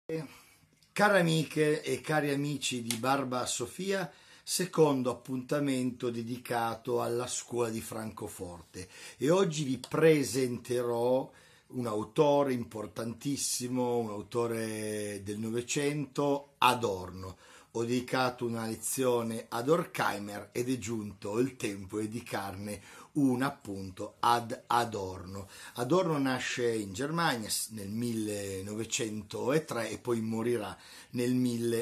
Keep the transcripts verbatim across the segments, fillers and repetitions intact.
Care amiche e cari amici di Barba Sofia, secondo appuntamento dedicato alla scuola di Francoforte, e oggi vi presenterò un autore importantissimo, un autore del Novecento, Adorno. Ho dedicato una lezione ad Horkheimer ed è giunto il tempo di dedicarne una appunto ad Adorno. Adorno nasce in Germania nel millenovecentotre e poi morirà nel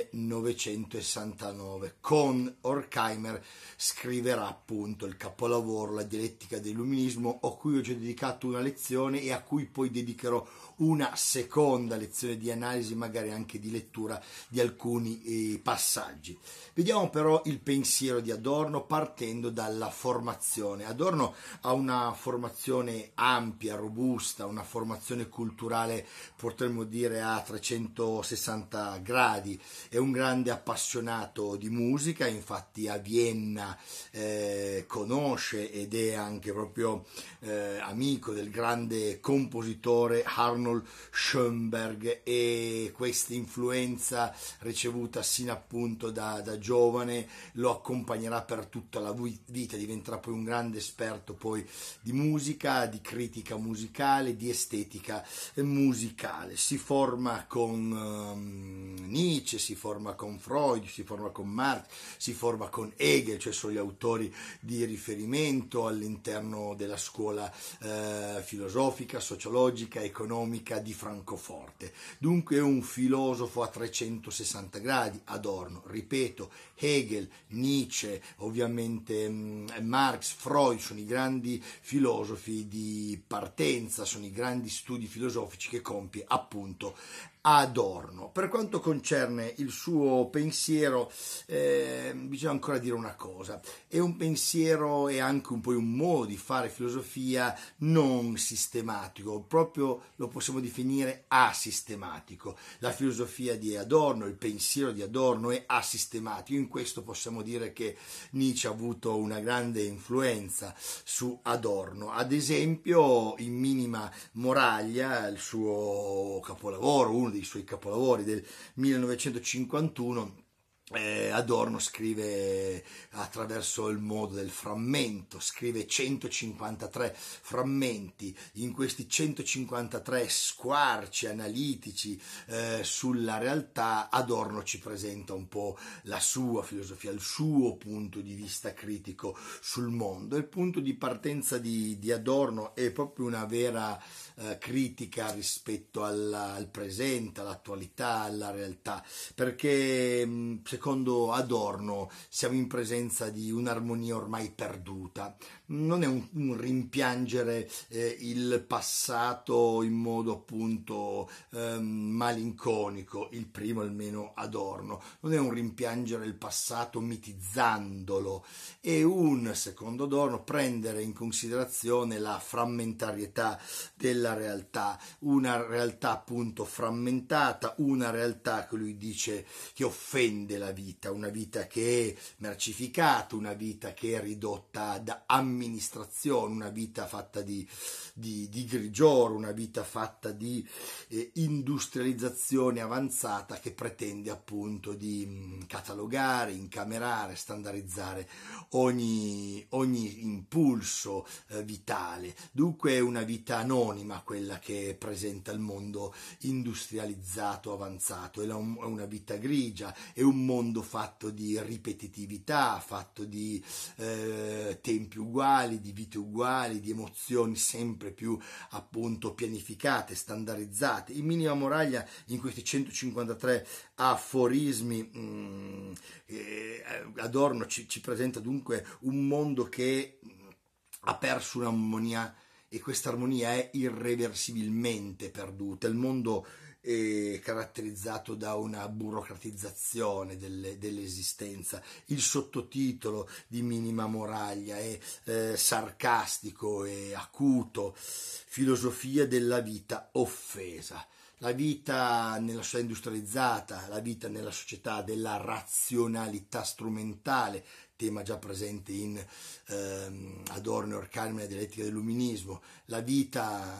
millenovecentosessantanove. Con Horkheimer scriverà appunto il capolavoro La dialettica dell'illuminismo, a cui ho già dedicato una lezione e a cui poi dedicherò una seconda lezione di analisi, magari anche di lettura di alcuni eh, passaggi. Vediamo però il pensiero di Adorno partendo dalla formazione. Adorno ha una formazione ampia, robusta, una formazione culturale potremmo dire a trecentosessanta gradi. È un grande appassionato di musica, infatti a Vienna eh, conosce ed è anche proprio eh, amico del grande compositore Arnold Schoenberg, e questa influenza ricevuta sin appunto da, da giovane lo accompagnerà per tutta la vita. Diventerà poi un grande esperto poi di musica, di critica musicale, di estetica musicale. Si forma con um, Nietzsche, si forma con Freud, si forma con Marx, si forma con Hegel, cioè sono gli autori di riferimento all'interno della scuola eh, filosofica, sociologica, economica di Francoforte. Dunque è un filosofo a trecentosessanta gradi, Adorno, ripeto, Hegel, Nietzsche, ovviamente Marx, Freud sono i grandi filosofi di partenza, sono i grandi studi filosofici che compie appunto Adorno. Per quanto concerne il suo pensiero, eh, bisogna ancora dire una cosa: è un pensiero e anche un po' un modo di fare filosofia non sistematico, proprio lo possiamo definire asistematico. La filosofia di Adorno, il pensiero di Adorno è asistematico. In questo possiamo dire che Nietzsche ha avuto una grande influenza su Adorno. Ad esempio, in Minima Moraglia, il suo capolavoro, uno dei suoi capolavori del millenovecentocinquantuno, Eh, Adorno scrive attraverso il modo del frammento, scrive centocinquantatré frammenti. In questi centocinquantatré squarci analitici eh, sulla realtà, Adorno ci presenta un po' la sua filosofia, il suo punto di vista critico sul mondo. Il punto di partenza di, di Adorno è proprio una vera eh, critica rispetto alla, al presente, all'attualità, alla realtà, perché mh, secondo Adorno siamo in presenza di un'armonia ormai perduta. Non è un, un rimpiangere eh, il passato in modo appunto eh, malinconico, il primo almeno Adorno, non è un rimpiangere il passato mitizzandolo, è un, secondo Adorno, prendere in considerazione la frammentarietà della realtà, una realtà appunto frammentata, una realtà che lui dice che offende la vita, una vita che è mercificata, una vita che è ridotta ad amministrazione, una vita fatta di, di, di grigiore, una vita fatta di eh, industrializzazione avanzata che pretende appunto di mh, catalogare, incamerare, standardizzare ogni, ogni impulso eh, vitale. Dunque è una vita anonima quella che presenta il mondo industrializzato avanzato, è una vita grigia, è un mondo fatto di ripetitività, fatto di eh, tempi uguali, di vite uguali, di emozioni sempre più appunto pianificate, standardizzate. In Minima Moraglia, in questi centocinquantatré aforismi, mh, eh, Adorno ci, ci presenta dunque un mondo che ha perso un'armonia, e questa armonia è irreversibilmente perduta. Il mondo è caratterizzato da una burocratizzazione delle, dell'esistenza. Il sottotitolo di Minima Moraglia è eh, sarcastico e acuto: filosofia della vita offesa. La vita nella società industrializzata, la vita nella società della razionalità strumentale, tema già presente in ehm, Adorno e Horkheimer, la dialettica dell'illuminismo, la vita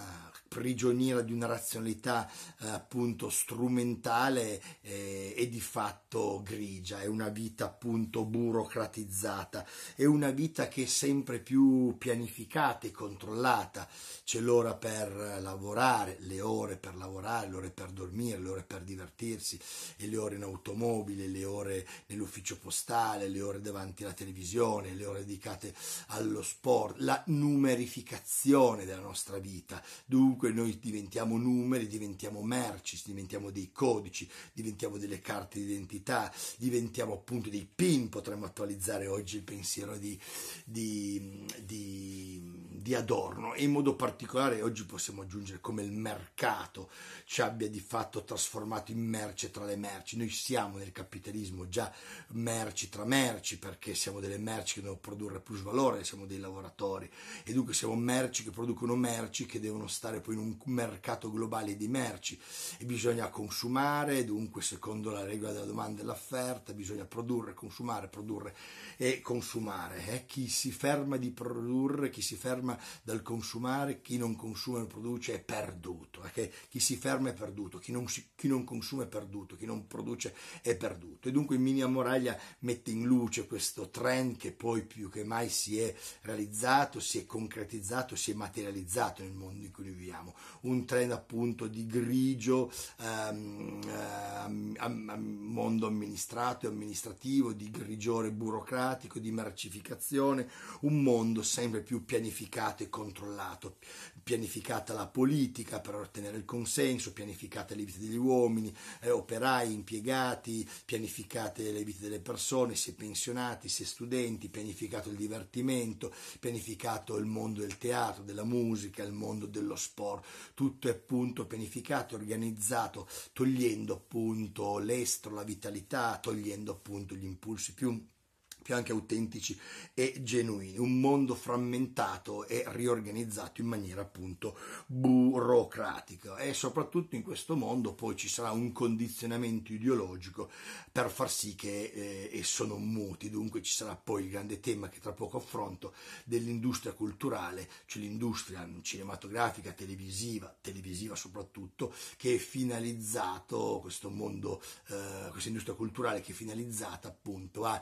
prigioniera di una razionalità eh, appunto strumentale eh, e di fatto grigia, è una vita appunto burocratizzata, è una vita che è sempre più pianificata e controllata. C'è l'ora per lavorare, le ore per lavorare, le ore per dormire, le ore per divertirsi, e le ore in automobile, le ore nell'ufficio postale, le ore davanti alla televisione, le ore dedicate allo sport, la numerificazione della nostra vita. Dunque noi diventiamo numeri, diventiamo merci, diventiamo dei codici, diventiamo delle carte d'identità, diventiamo appunto dei PIN. Potremmo attualizzare oggi il pensiero di, di, di, di Adorno, e in modo particolare oggi possiamo aggiungere come il mercato ci abbia di fatto trasformato in merce tra le merci. Noi siamo nel capitalismo già merci tra merci, perché siamo delle merci che devono produrre plus valore, siamo dei lavoratori, e dunque siamo merci che producono merci che devono stare poi in un mercato globale di merci, e bisogna consumare. Dunque, secondo la regola della domanda e dell'offerta, bisogna produrre, consumare, produrre e consumare. Eh? Chi si ferma di produrre, chi si ferma dal consumare, chi non consuma e non produce è perduto. Okay? Chi si ferma è perduto, chi non, si, chi non consuma è perduto, chi non produce è perduto. E dunque Miriam Moraglia mette in luce questo trend che poi più che mai si è realizzato, si è concretizzato, si è materializzato nel mondo in cui viviamo. Un trend appunto di grigio um, um, mondo amministrato e amministrativo, di grigiore burocratico, di mercificazione, un mondo sempre più pianificato e controllato. Pianificata la politica per ottenere il consenso, pianificate le vite degli uomini, eh, operai, impiegati, pianificate le vite delle persone, si è pensionati, si è studenti, pianificato il divertimento, pianificato il mondo del teatro, della musica, il mondo dello sport. Tutto è appunto pianificato, organizzato, togliendo appunto l'estro, la vitalità, togliendo appunto gli impulsi più più anche autentici e genuini. Un mondo frammentato e riorganizzato in maniera appunto burocratica, e soprattutto in questo mondo poi ci sarà un condizionamento ideologico per far sì che eh, esso non muti. Dunque ci sarà poi il grande tema che tra poco affronto dell'industria culturale, cioè l'industria cinematografica, televisiva, televisiva soprattutto, che è finalizzato, questo mondo, eh, questa industria culturale che è finalizzata appunto a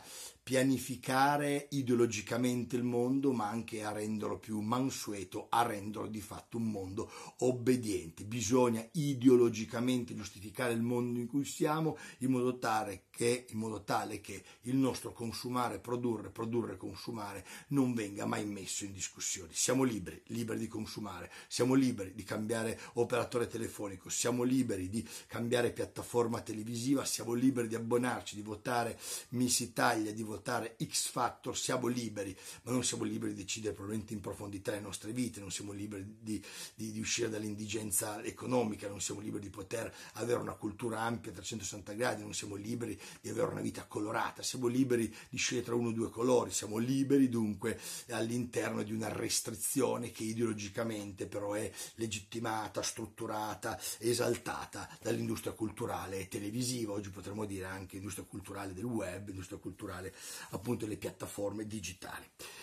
pianificare ideologicamente il mondo, ma anche a renderlo più mansueto, a renderlo di fatto un mondo obbediente. Bisogna ideologicamente giustificare il mondo in cui siamo, in modo tale che, in modo tale che il nostro consumare, produrre, produrre, consumare non venga mai messo in discussione. Siamo liberi, liberi di consumare, siamo liberi di cambiare operatore telefonico, siamo liberi di cambiare piattaforma televisiva, siamo liberi di abbonarci, di votare Miss Italia, di votare X Factor, siamo liberi, ma non siamo liberi di decidere probabilmente in profondità le nostre vite, non siamo liberi di, di, di uscire dall'indigenza economica, non siamo liberi di poter avere una cultura ampia a trecentosessanta gradi, non siamo liberi di avere una vita colorata, siamo liberi di scegliere tra uno o due colori, siamo liberi dunque all'interno di una restrizione che ideologicamente però è legittimata, strutturata, esaltata dall'industria culturale e televisiva. Oggi potremmo dire anche industria culturale del web, industria culturale appunto le piattaforme digitali.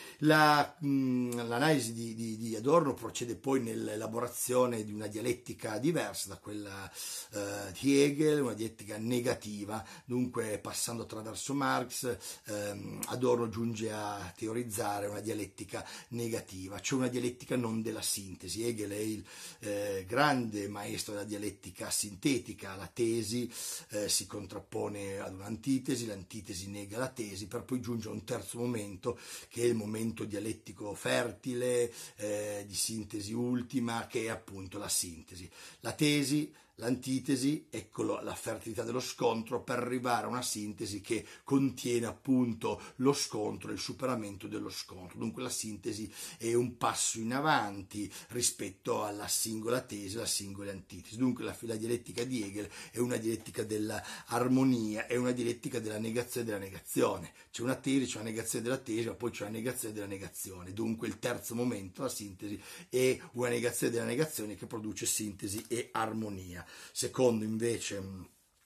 La, mh, l'analisi di, di, di Adorno procede poi nell'elaborazione di una dialettica diversa da quella eh, di Hegel, una dialettica negativa. Dunque, passando attraverso Marx, ehm, Adorno giunge a teorizzare una dialettica negativa, cioè una dialettica non della sintesi. Hegel è il eh, grande maestro della dialettica sintetica, la tesi eh, si contrappone ad un'antitesi, l'antitesi nega la tesi, per poi giungere a un terzo momento che è il momento dialettico fertile, eh, di sintesi ultima, che è appunto la sintesi. La tesi, l'antitesi, ecco la fertilità dello scontro per arrivare a una sintesi che contiene appunto lo scontro e il superamento dello scontro. Dunque la sintesi è un passo in avanti rispetto alla singola tesi, alla singola antitesi. Dunque la, la dialettica di Hegel è una dialettica dell'armonia, è una dialettica della negazione della negazione. C'è una tesi, c'è una negazione della tesi, ma poi c'è una negazione della negazione. Dunque il terzo momento, la sintesi, è una negazione della negazione che produce sintesi e armonia. Secondo invece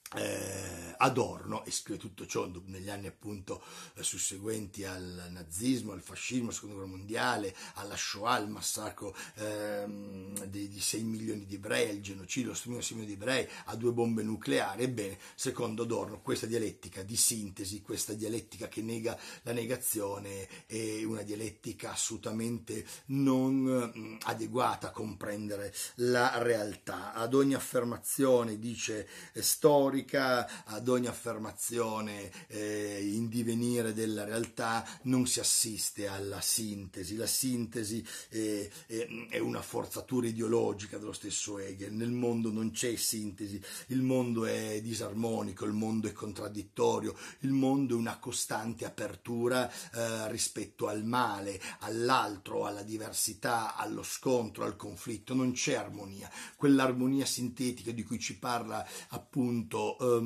Eh, Adorno, e scrive tutto ciò negli anni appunto eh, susseguenti al nazismo, al fascismo, alla seconda guerra mondiale, alla Shoah, al massacro ehm, di, di sei milioni di ebrei, al genocidio, lo sterminio di sei milioni di ebrei, a due bombe nucleari. Ebbene, secondo Adorno, questa dialettica di sintesi, questa dialettica che nega la negazione, è una dialettica assolutamente non mh, adeguata a comprendere la realtà. Ad ogni affermazione, dice eh, storica, ad ogni affermazione eh, in divenire della realtà non si assiste alla sintesi. La sintesi eh, è una forzatura ideologica dello stesso Hegel. Nel mondo non c'è sintesi, il mondo è disarmonico, il mondo è contraddittorio, il mondo è una costante apertura eh, rispetto al male, all'altro, alla diversità, allo scontro, al conflitto. Non c'è armonia, quell'armonia sintetica di cui ci parla appunto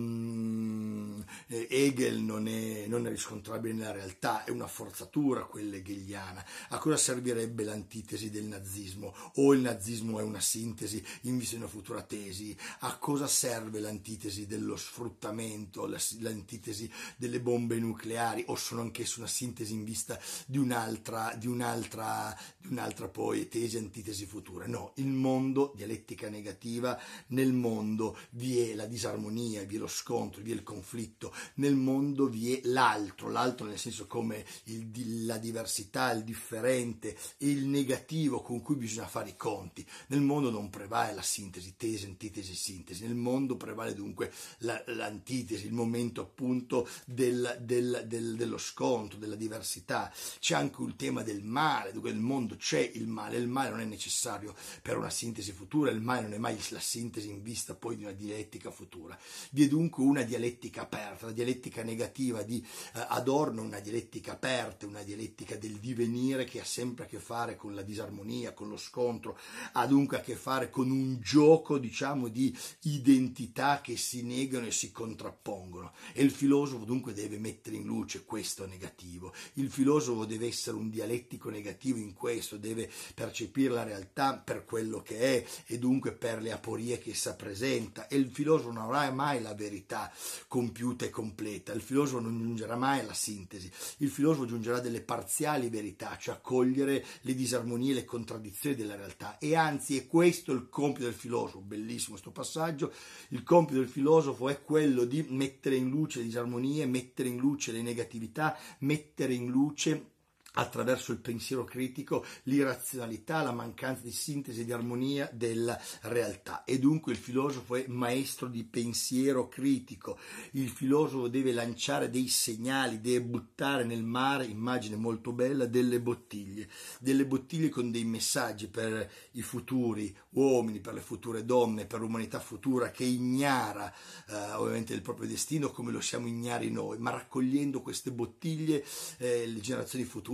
Um, Hegel non è, non è riscontrabile nella realtà, è una forzatura quella hegeliana. A cosa servirebbe l'antitesi del nazismo? O il nazismo è una sintesi in vista di una futura tesi? A cosa serve l'antitesi dello sfruttamento, l'antitesi delle bombe nucleari? O sono anch'esse una sintesi in vista di un'altra, di un'altra, di un'altra poi tesi, antitesi futura? No, il mondo, dialettica negativa, nel mondo vi è la disarmonia, vi è lo scontro, vi è il conflitto, nel mondo vi è l'altro, l'altro nel senso come il, la diversità, il differente, il negativo con cui bisogna fare i conti. Nel mondo non prevale la sintesi, tesi, antitesi, sintesi, nel mondo prevale dunque la, l'antitesi, il momento appunto del, del, del, dello scontro, della diversità. C'è anche il tema del male, dunque nel mondo c'è il male, il male non è necessario per una sintesi futura, il male non è mai la sintesi in vista poi di una dialettica futura. Vi è dunque una dialettica aperta, la dialettica negativa di eh, Adorno, una dialettica aperta, una dialettica del divenire che ha sempre a che fare con la disarmonia, con lo scontro, ha dunque a che fare con un gioco, diciamo, di identità che si negano e si contrappongono. E il filosofo dunque deve mettere in luce questo negativo. Il filosofo deve essere un dialettico negativo in questo, deve percepire la realtà per quello che è e dunque per le aporie che essa presenta. E il filosofo non avrà mai la verità compiuta e completa, il filosofo non giungerà mai alla sintesi, il filosofo giungerà a delle parziali verità, cioè a cogliere le disarmonie e le contraddizioni della realtà. E anzi è questo il compito del filosofo. Bellissimo questo passaggio. Il compito del filosofo è quello di mettere in luce le disarmonie, mettere in luce le negatività, mettere in luce attraverso il pensiero critico l'irrazionalità, la mancanza di sintesi e di armonia della realtà. E dunque il filosofo è maestro di pensiero critico. Il filosofo deve lanciare dei segnali, deve buttare nel mare, immagine molto bella, delle bottiglie, delle bottiglie con dei messaggi per i futuri uomini, per le future donne, per l'umanità futura che ignara eh, ovviamente il proprio destino come lo siamo ignari noi, ma raccogliendo queste bottiglie eh, le generazioni future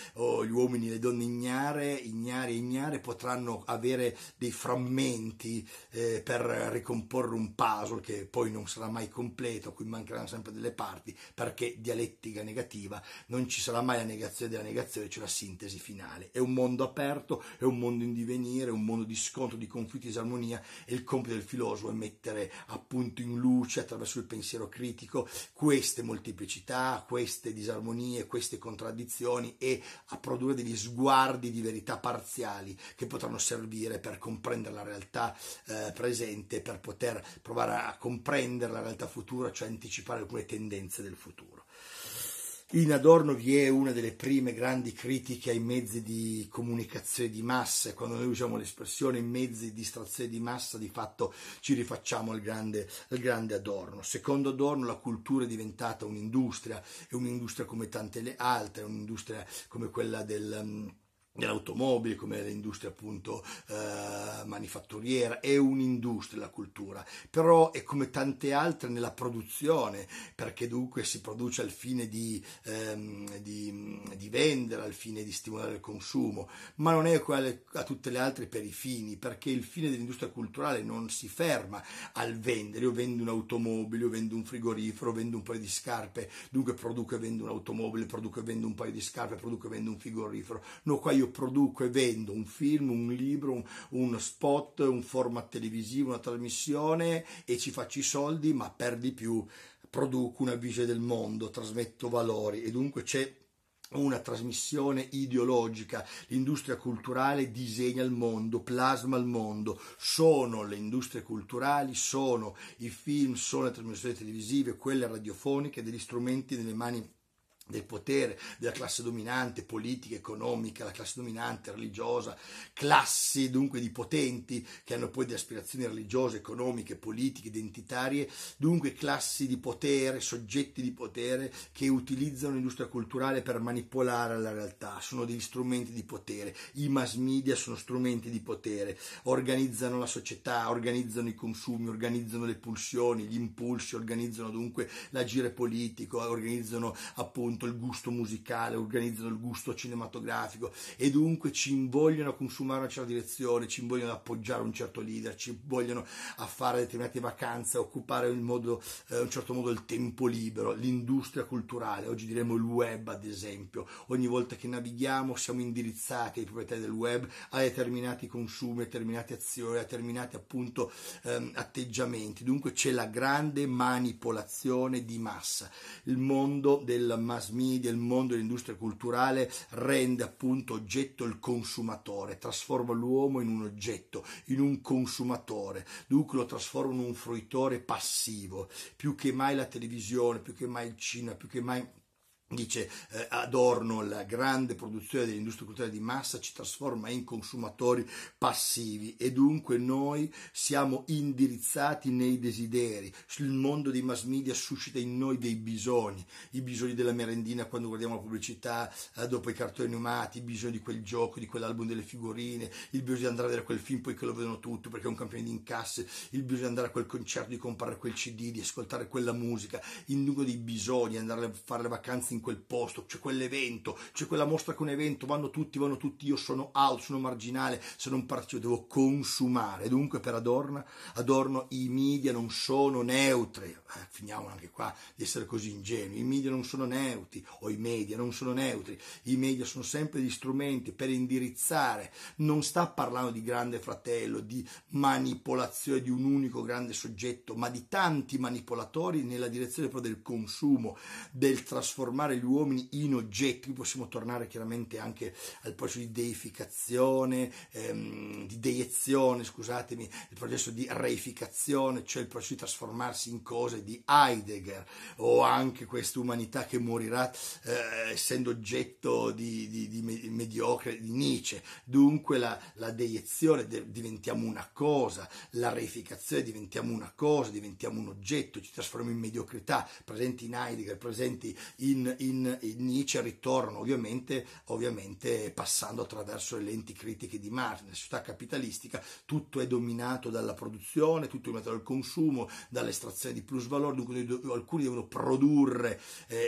o gli uomini e le donne ignare, ignare e ignare potranno avere dei frammenti eh, per ricomporre un puzzle che poi non sarà mai completo, a cui mancheranno sempre delle parti, perché dialettica negativa non ci sarà mai la negazione della negazione, c'è la sintesi finale. È un mondo aperto, è un mondo in divenire, è un mondo di scontro, di conflitti, di disarmonia, e il compito del filosofo è mettere appunto in luce attraverso il pensiero critico queste molteplicità, queste disarmonie, queste contraddizioni, e a produrre degli sguardi di verità parziali che potranno servire per comprendere la realtà eh, presente, per poter provare a comprendere la realtà futura, cioè anticipare alcune tendenze del futuro. In Adorno vi è una delle prime grandi critiche ai mezzi di comunicazione di massa. Quando noi usiamo l'espressione mezzi di distrazione di massa, di fatto ci rifacciamo al grande, al grande Adorno. Secondo Adorno la cultura è diventata un'industria, è un'industria come tante le altre, è un'industria come quella del... dell'automobile, come l'industria appunto eh, manifatturiera. È un'industria la cultura, però è come tante altre nella produzione, perché dunque si produce al fine di, ehm, di, di vendere, al fine di stimolare il consumo, ma non è uguale a tutte le altre per i fini, perché il fine dell'industria culturale non si ferma al vendere. Io vendo un'automobile, io vendo un frigorifero, vendo un paio di scarpe, dunque produco e vendo un'automobile, produco e vendo un paio di scarpe, produco e vendo un frigorifero. No, qua io io produco e vendo un film, un libro, un, un spot, un format televisivo, una trasmissione e ci faccio i soldi, ma per di più produco una visione del mondo, trasmetto valori e dunque c'è una trasmissione ideologica. L'industria culturale disegna il mondo, plasma il mondo, sono le industrie culturali, sono i film, sono le trasmissioni televisive, quelle radiofoniche, degli strumenti nelle mani del potere, della classe dominante, politica, economica, la classe dominante, religiosa, classi dunque di potenti che hanno poi delle aspirazioni religiose, economiche, politiche, identitarie, dunque classi di potere, soggetti di potere che utilizzano l'industria culturale per manipolare la realtà, sono degli strumenti di potere, i mass media sono strumenti di potere, organizzano la società, organizzano i consumi, organizzano le pulsioni, gli impulsi, organizzano dunque l'agire politico, organizzano appunto il gusto musicale, organizzano il gusto cinematografico e dunque ci invogliano a consumare una certa direzione, ci invogliano ad appoggiare un certo leader, ci vogliono a fare determinate vacanze, a occupare in modo, eh, un certo modo il tempo libero, l'industria culturale, oggi diremo il web ad esempio, ogni volta che navighiamo siamo indirizzati ai proprietari del web a determinati consumi, a determinate azioni, a determinati appunto ehm, atteggiamenti, dunque c'è la grande manipolazione di massa, il mondo del mass media, il mondo dell'industria culturale rende appunto oggetto il consumatore, trasforma l'uomo in un oggetto, in un consumatore, dunque lo trasforma in un fruitore passivo, più che mai la televisione, più che mai il cinema, più che mai dice eh, Adorno, la grande produzione dell'industria culturale di massa ci trasforma in consumatori passivi e dunque noi siamo indirizzati nei desideri. Il mondo dei mass media suscita in noi dei bisogni, i bisogni della merendina quando guardiamo la pubblicità, eh, dopo i cartoni animati, i bisogni di quel gioco, di quell'album delle figurine, il bisogno di andare a vedere quel film poi che lo vedono tutti perché è un campione di incasse, il bisogno di andare a quel concerto, di comprare quel C D, di ascoltare quella musica, in dunque dei bisogni, andare a fare le vacanze in quel posto, c'è quell'evento, c'è quella mostra con un evento, vanno tutti, vanno tutti, io sono out, sono marginale, se non partecipo devo consumare. Dunque per Adorno, Adorno i media non sono neutri, eh, finiamo anche qua di essere così ingenui, i media non sono neutri, o i media non sono neutri, i media sono sempre degli strumenti per indirizzare, non sta parlando di grande fratello, di manipolazione di un unico grande soggetto, ma di tanti manipolatori nella direzione però del consumo, del trasformare gli uomini in oggetti. Qui possiamo tornare chiaramente anche al processo di deificazione, ehm, di deiezione, scusatemi, il processo di reificazione, cioè il processo di trasformarsi in cose di Heidegger, o anche questa umanità che morirà eh, essendo oggetto di, di, di mediocre di Nietzsche. Dunque la, la deiezione, de, diventiamo una cosa, la reificazione diventiamo una cosa, diventiamo un oggetto, ci trasformiamo in mediocrità, presenti in Heidegger, presenti in, in, in Nietzsche, ritornano ovviamente, ovviamente passando attraverso le lenti critiche di Marx. Nella società capitalistica tutto è dominato dalla produzione, tutto è dominato dal consumo, dall'estrazione di plusvalore, dunque alcuni devono produrre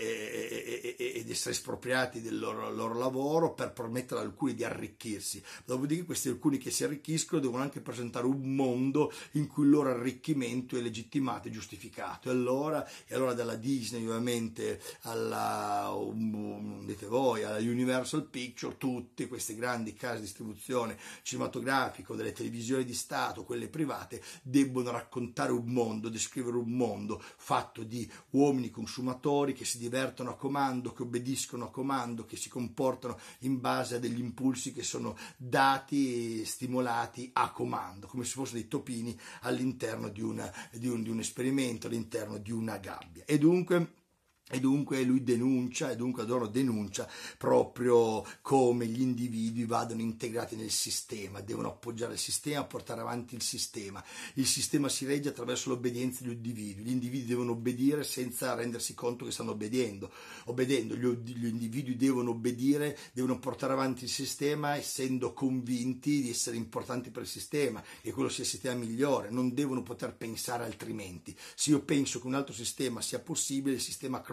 eh, ed essere espropriati del loro, loro lavoro per permettere ad alcuni di arricchirsi. Dopodiché questi alcuni che si arricchiscono devono anche presentare un mondo in cui il loro arricchimento è legittimato e giustificato. E allora, e allora dalla Disney ovviamente alla, um, dite voi, alla Universal Picture, tutte queste grandi case di distribuzione cinematografico, delle televisioni di Stato, quelle private, debbono raccontare un mondo, descrivere un mondo fatto di uomini consumatori che si divertono a comando, che obbediscono a comando, che si comportano in base a degli impulsi che sono dati, stimolati a comando, come se fossero dei topini all'interno di, una, di, un, di un esperimento, all'interno di una gabbia. E dunque E dunque lui denuncia, e dunque Adorno denuncia proprio come gli individui vadano integrati nel sistema, devono appoggiare il sistema, portare avanti il sistema. Il sistema si regge attraverso l'obbedienza degli individui, gli individui devono obbedire senza rendersi conto che stanno obbedendo, obbedendo, gli, gli individui devono obbedire, devono portare avanti il sistema essendo convinti di essere importanti per il sistema, che quello sia il sistema migliore, non devono poter pensare altrimenti. Se io penso che un altro sistema sia possibile, il sistema crolla.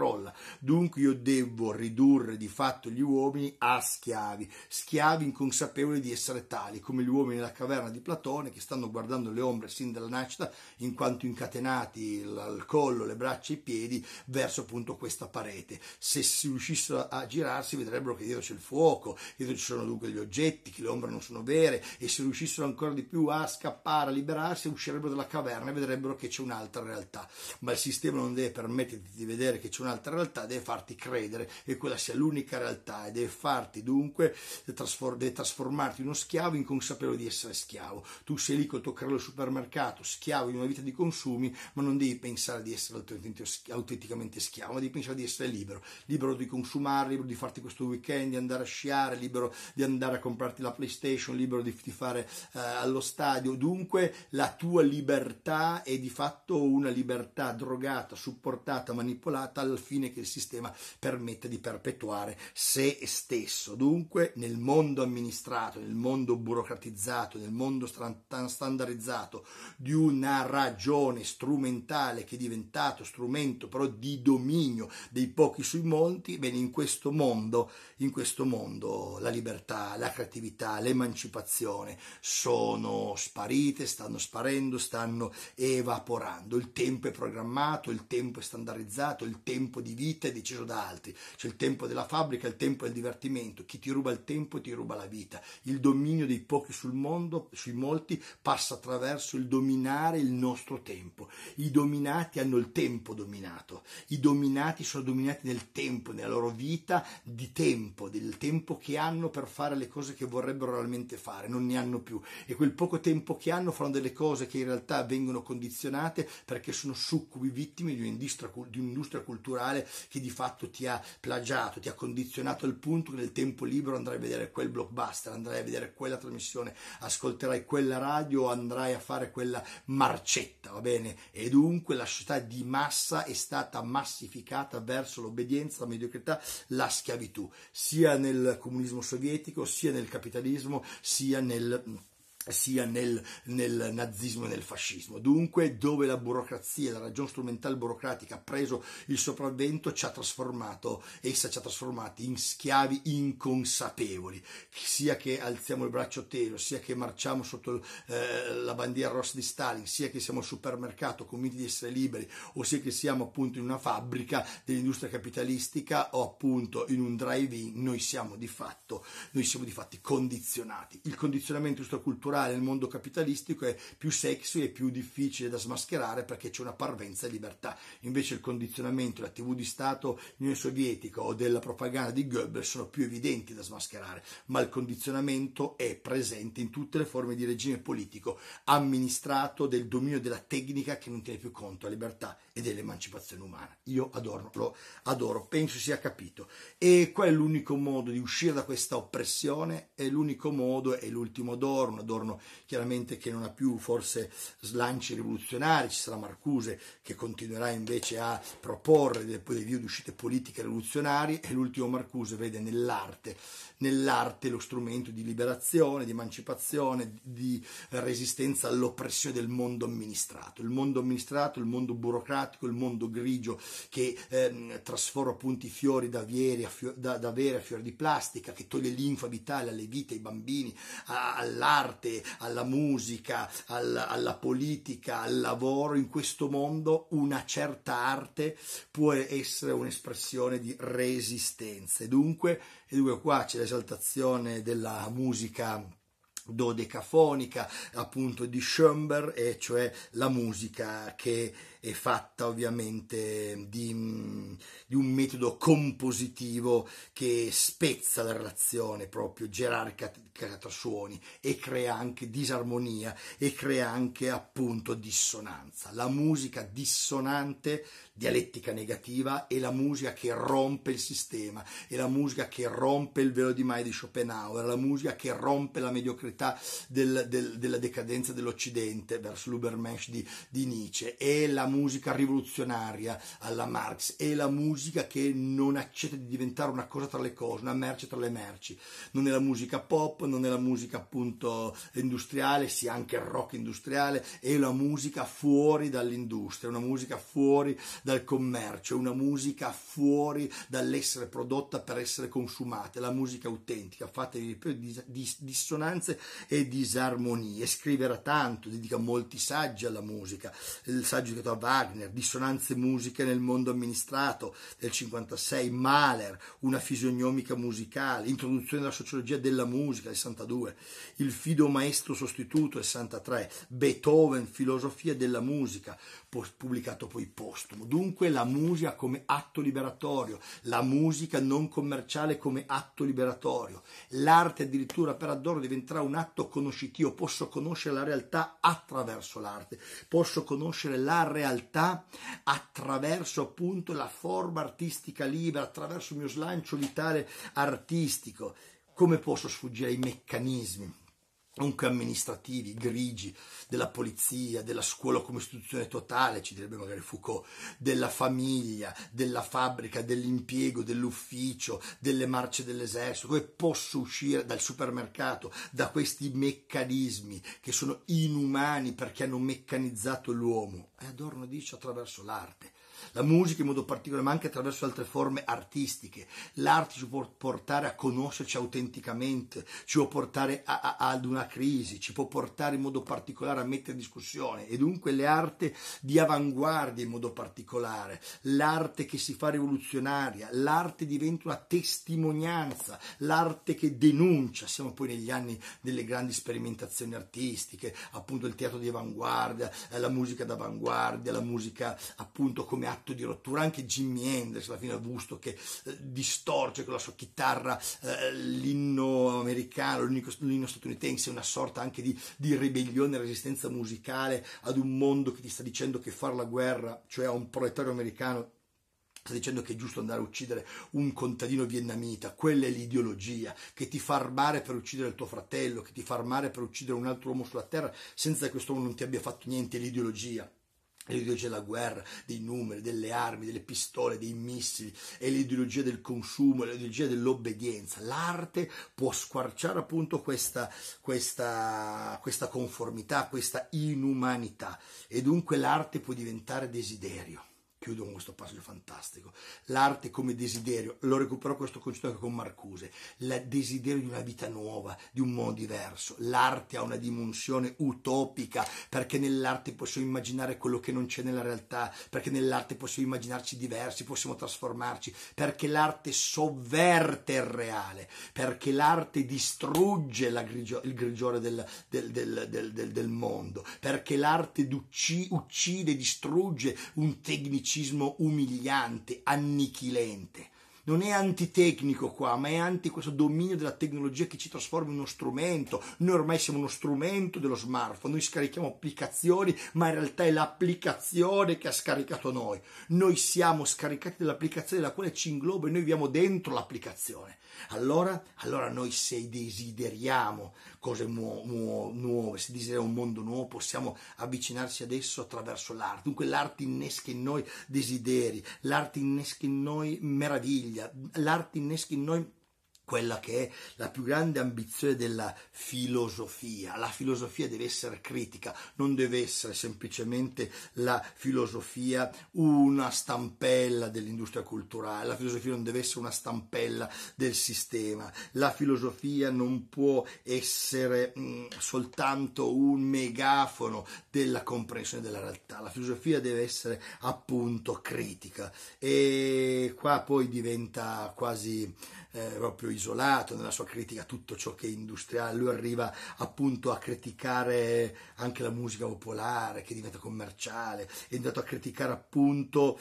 crolla. Dunque io devo ridurre di fatto gli uomini a schiavi, schiavi inconsapevoli di essere tali, come gli uomini nella caverna di Platone che stanno guardando le ombre sin dalla nascita, in quanto incatenati al collo, le braccia e i piedi verso appunto questa parete. Se si riuscissero a girarsi vedrebbero che dietro c'è il fuoco, dietro ci sono dunque degli oggetti, che le ombre non sono vere, e se riuscissero ancora di più a scappare, a liberarsi, uscirebbero dalla caverna e vedrebbero che c'è un'altra realtà. Ma il sistema non deve permetterti di vedere che c'è un'altra realtà, deve farti credere che quella sia l'unica realtà e deve farti dunque deve trasformarti in uno schiavo inconsapevole di essere schiavo. Tu sei lì col tuo carrello al supermercato, schiavo di una vita di consumi, ma non devi pensare di essere autenticamente schiavo, ma devi pensare di essere libero, libero di consumare, libero di farti questo weekend, di andare a sciare, libero di andare a comprarti la PlayStation, libero di, di fare eh, allo stadio. Dunque la tua libertà è di fatto una libertà drogata, supportata, manipolata al fine che il sistema permette di perpetuare se stesso. Dunque nel mondo amministrato, nel mondo burocratizzato, nel mondo standardizzato di una ragione strumentale che è diventato strumento però di dominio dei pochi sui molti, bene, in questo mondo, in questo mondo la libertà, la creatività, l'emancipazione sono sparite, stanno sparendo, stanno evaporando. Il tempo è programmato, il tempo è standardizzato, il tempo di vita è deciso da altri. C'è il tempo della fabbrica, il tempo del divertimento. Chi ti ruba il tempo ti ruba la vita. Il dominio dei pochi sul mondo, sui molti, passa attraverso il dominare il nostro tempo. I dominati hanno il tempo dominato. I dominati sono dominati nel tempo, nella loro vita di tempo, del tempo che hanno per fare le cose che vorrebbero realmente fare, non ne hanno più. E quel poco tempo che hanno fanno delle cose che in realtà vengono condizionate perché sono succubi, vittime di un'industria, di un'industria culturale che di fatto ti ha plagiato, ti ha condizionato al punto che nel tempo libero andrai a vedere quel blockbuster, andrai a vedere quella trasmissione, ascolterai quella radio, andrai a fare quella marcetta, va bene? E dunque la società di massa è stata massificata verso l'obbedienza, la mediocrità, la schiavitù, sia nel comunismo sovietico, sia nel capitalismo, sia nel sia nel, nel nazismo e nel fascismo. Dunque dove la burocrazia, la ragione strumentale burocratica ha preso il sopravvento, ci ha trasformato, essa ci ha trasformati in schiavi inconsapevoli, sia che alziamo il braccio telo, sia che marciamo sotto eh, la bandiera rossa di Stalin, sia che siamo al supermercato convinti di essere liberi, o sia che siamo appunto in una fabbrica dell'industria capitalistica o appunto in un drive-in, noi siamo di fatto, noi siamo di fatti condizionati. Il condizionamento culturale nel mondo capitalistico è più sexy e più difficile da smascherare perché c'è una parvenza di libertà. Invece il condizionamento della tivù di Stato Unione Sovietica o della propaganda di Goebbels sono più evidenti da smascherare, ma il condizionamento è presente in tutte le forme di regime politico amministrato del dominio della tecnica che non tiene più conto della libertà e dell'emancipazione umana. Io adoro, lo adoro, penso sia capito. E qual è l'unico modo di uscire da questa oppressione? È l'unico modo, è l'ultimo Adorno, Adorno chiaramente che non ha più forse slanci rivoluzionari, ci sarà Marcuse che continuerà invece a proporre delle, delle vie di uscite politiche rivoluzionarie, e l'ultimo Marcuse vede nell'arte, nell'arte lo strumento di liberazione, di emancipazione, di resistenza all'oppressione del mondo amministrato. Il mondo amministrato, il mondo burocratico, il mondo grigio che eh, trasforma appunto i fiori da, vieri a fiori, da, da vere a fiori di plastica, che toglie linfa vitale alle vite, ai bambini, a, all'arte, alla musica, alla, alla politica, al lavoro. In questo mondo una certa arte può essere un'espressione di resistenza. E dunque, e dunque qua c'è l'esaltazione della musica dodecafonica appunto di Schoenberg, e cioè la musica che è fatta ovviamente di, di un metodo compositivo che spezza la relazione proprio gerarchica tra suoni e crea anche disarmonia e crea anche appunto dissonanza. La musica dissonante, dialettica negativa, è la musica che rompe il sistema, è la musica che rompe il velo di Mai di Schopenhauer, è la musica che rompe la mediocrità del, del, della decadenza dell'Occidente verso l'Ubermensch di, di Nietzsche, è la musica musica rivoluzionaria alla Marx, è la musica che non accetta di diventare una cosa tra le cose, una merce tra le merci. Non è la musica pop, non è la musica appunto industriale, sia anche il rock industriale, è la musica fuori dall'industria, una musica fuori dal commercio, una musica fuori dall'essere prodotta per essere consumata, la musica autentica, fatta di dissonanze e disarmonie. Scriverà tanto, dedica molti saggi alla musica, il saggio dedicato a Wagner, Dissonanze musiche nel mondo amministrato del cinquantasei, Mahler, una fisionomica musicale, Introduzione alla sociologia della musica del sessantadue, Il fido maestro sostituto del sessantatré, Beethoven, Filosofia della musica, pubblicato poi postumo. Dunque la musica come atto liberatorio, la musica non commerciale come atto liberatorio, l'arte addirittura per Adorno diventerà un atto conoscitivo. Posso conoscere la realtà attraverso l'arte, posso conoscere la realtà attraverso appunto la forma artistica libera, attraverso il mio slancio vitale artistico. Come posso sfuggire ai meccanismi anche amministrativi, grigi, della polizia, della scuola come istituzione totale, ci direbbe magari Foucault, della famiglia, della fabbrica, dell'impiego, dell'ufficio, delle marce dell'esercito? Come posso uscire dal supermercato, da questi meccanismi che sono inumani perché hanno meccanizzato l'uomo? E Adorno dice attraverso l'arte. La musica in modo particolare, ma anche attraverso altre forme artistiche. L'arte ci può portare a conoscerci autenticamente, ci può portare a, a, ad una crisi, ci può portare in modo particolare a mettere in discussione, e dunque le arti di avanguardia in modo particolare, l'arte che si fa rivoluzionaria, l'arte diventa una testimonianza, l'arte che denuncia. Siamo poi negli anni delle grandi sperimentazioni artistiche, appunto il teatro di avanguardia, la musica d'avanguardia, la musica appunto come atto di rottura. Anche Jimi Hendrix alla fine ha visto che eh, distorce con la sua chitarra eh, l'inno americano, l'inno, l'inno statunitense, una sorta anche di, di ribellione e resistenza musicale ad un mondo che ti sta dicendo che fare la guerra, cioè a un proletario americano, sta dicendo che è giusto andare a uccidere un contadino vietnamita. Quella è l'ideologia che ti fa armare per uccidere il tuo fratello, che ti fa armare per uccidere un altro uomo sulla terra senza che questo uomo non ti abbia fatto niente. L'ideologia è l'ideologia della guerra, dei numeri, delle armi, delle pistole, dei missili, è l'ideologia del consumo, è l'ideologia dell'obbedienza. L'arte può squarciare appunto questa, questa, questa conformità, questa inumanità, e dunque l'arte può diventare desiderio. Chiudo con questo passaggio fantastico. L'arte come desiderio, lo recupero questo concetto anche con Marcuse, il desiderio di una vita nuova, di un mondo diverso. L'arte ha una dimensione utopica, perché nell'arte possiamo immaginare quello che non c'è nella realtà, perché nell'arte possiamo immaginarci diversi, possiamo trasformarci, perché l'arte sovverte il reale, perché l'arte distrugge la grigio, il grigiore del, del, del, del, del, del mondo, perché l'arte uccide, distrugge un tecnicismo umiliante, annichilente. Non è antitecnico qua, ma è anti questo dominio della tecnologia che ci trasforma in uno strumento. Noi ormai siamo uno strumento dello smartphone, noi scarichiamo applicazioni, ma in realtà è l'applicazione che ha scaricato noi. Noi siamo scaricati dall'applicazione della quale ci ingloba e noi viviamo dentro l'applicazione. Allora, allora noi se desideriamo cose nuo- nuo- nuove, se desideriamo un mondo nuovo, possiamo avvicinarci ad esso attraverso l'arte. Dunque l'arte innesca in noi desideri, l'arte innesca in noi meraviglia, l'arte innesca in noi quella che è la più grande ambizione della filosofia. La filosofia deve essere critica, non deve essere semplicemente la filosofia una stampella dell'industria culturale, la filosofia non deve essere una stampella del sistema, la filosofia non può essere mh, soltanto un megafono della comprensione della realtà, la filosofia deve essere appunto critica, e qua poi diventa quasi eh, proprio isolato nella sua critica a tutto ciò che è industriale. Lui arriva appunto a criticare anche la musica popolare che diventa commerciale, è andato a criticare appunto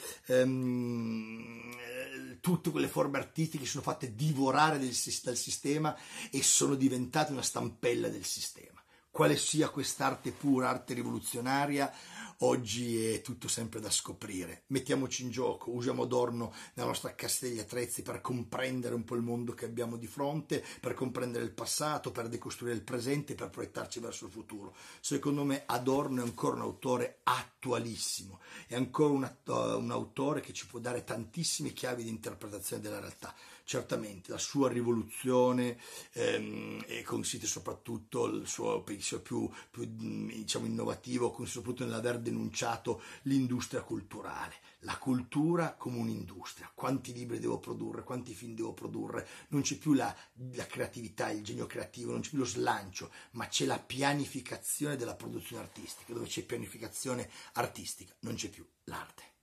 ehm, tutte quelle forme artistiche che sono fatte divorare del, dal sistema e sono diventate una stampella del sistema. quale sia quest'arte pura, arte rivoluzionaria, oggi è tutto sempre da scoprire. Mettiamoci in gioco, usiamo Adorno nella nostra cassa degli attrezzi per comprendere un po' il mondo che abbiamo di fronte, per comprendere il passato, per decostruire il presente, per proiettarci verso il futuro. Secondo me Adorno è ancora un autore attualissimo, è ancora un, un autore che ci può dare tantissime chiavi di interpretazione della realtà. Certamente la sua rivoluzione ehm, e consiste soprattutto il suo pensiero più, più diciamo, innovativo, consiste soprattutto nell'aver denunciato l'industria culturale, la cultura come un'industria. Quanti libri devo produrre, quanti film devo produrre, non c'è più la, la creatività, il genio creativo, non c'è più lo slancio, ma c'è la pianificazione della produzione artistica. Dove c'è pianificazione artistica non c'è più l'arte.